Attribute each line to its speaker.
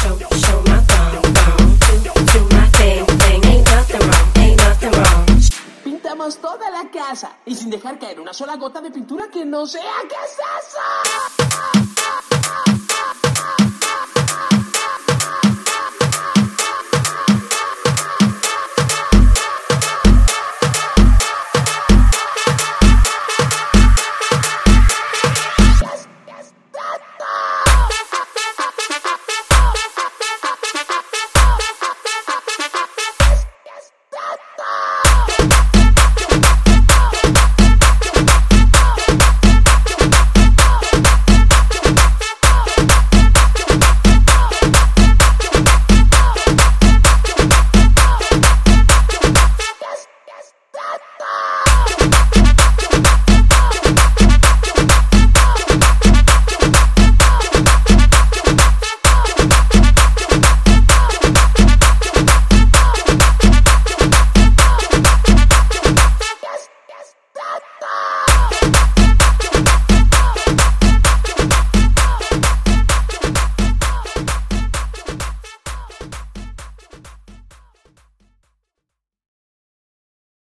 Speaker 1: show my thumb. Do my thing, ain't nothing wrong.
Speaker 2: Pintamos toda la casa y sin dejar caer una sola gota de pintura que no sea. ¿Qué es eso?